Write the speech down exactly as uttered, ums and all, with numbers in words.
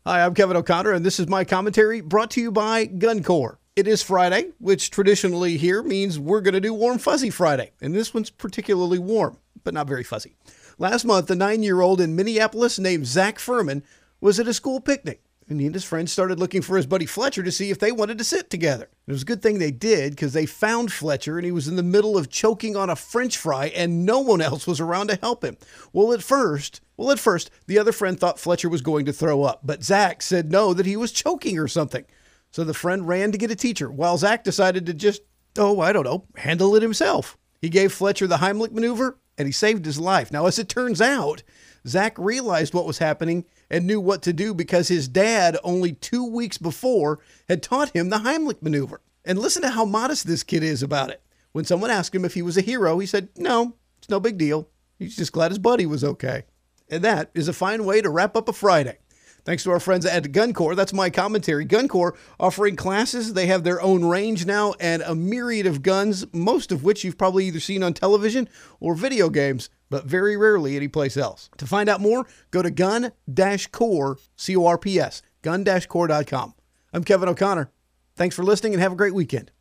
Hi, I'm Kevin O'Connor, and this is my commentary brought to you by GunCorp. It is Friday, which traditionally here means we're going to do Warm Fuzzy Friday, and this one's particularly warm, but not very fuzzy. Last month, a nine-year-old in Minneapolis named Zach Furman was at a school picnic, and he and his friends started looking for his buddy Fletcher to see if they wanted to sit together. It was a good thing they did, because they found Fletcher, and he was in the middle of choking on a French fry, and no one else was around to help him. Well, at first, well, at first, the other friend thought Fletcher was going to throw up, but Zach said no, that he was choking or something. So the friend ran to get a teacher, while Zach decided to just, oh, I don't know, handle it himself. He gave Fletcher the Heimlich maneuver, and he saved his life. Now, as it turns out, Zach realized what was happening and knew what to do because his dad, only two weeks before, had taught him the Heimlich maneuver. And listen to how modest this kid is about it. When someone asked him if he was a hero, he said, no, it's no big deal. He's just glad his buddy was okay. And that is a fine way to wrap up a Friday. Thanks to our friends at GunCorp. That's my commentary. GunCorp offering classes. They have their own range now and a myriad of guns, most of which you've probably either seen on television or video games, but very rarely anyplace else. To find out more, go to gun dash corps, C O R P S, gun dash corps dot com. I'm Kevin O'Connor. Thanks for listening and have a great weekend.